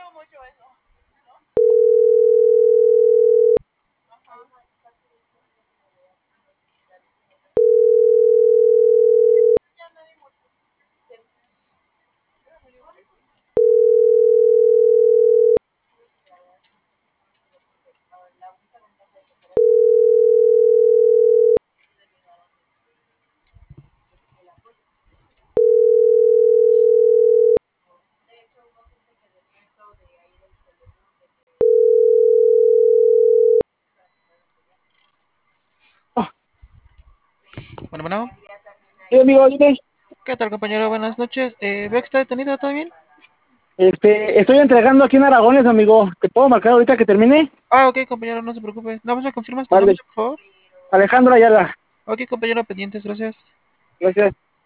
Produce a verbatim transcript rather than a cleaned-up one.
Bueno, bueno. Sí, amigo, dime. ¿Qué tal, compañero? Buenas noches. Eh, veo que está detenido, ¿todo bien? Este, estoy entregando aquí en Aragones, amigo. ¿Te puedo marcar ahorita que termine? Ah, ok, compañero, no se preocupe. ¿No me confirmas tu nombre, Vale. por favor? Alejandro Ayala. Ok, compañero, pendientes, gracias. Gracias.